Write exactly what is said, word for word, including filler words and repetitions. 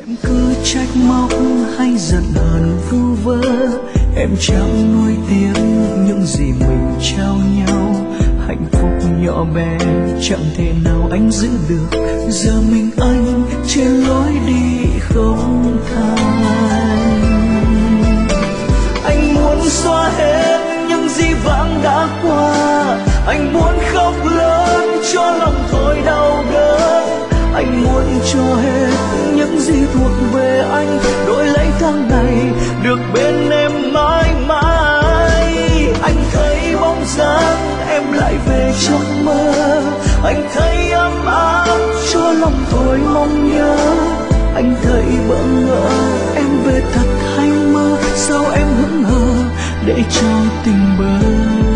Em cứ trách móc hay giận hờn vu vơ, em chẳng nuối tiếc những gì mình trao nhau. Hạnh phúc nhỏ bé chẳng thể nào anh giữ được, giờ mình anh trên lối đi không thành. Anh muốn xóa hết những gì vãng đã qua, anh muốn khóc lớn cho lòng thôi đau đớn. Anh muốn cho hết những gì thuộc về anh, đổi lấy tháng ngày được bên em mãi mãi. Anh thấy bóng dáng em lại về trong mơ, anh thấy ấm áp cho lòng thôi mong nhớ. Anh thấy bỡ ngỡ em về thật hay mơ, sao em hững hờ để cho tình bờ.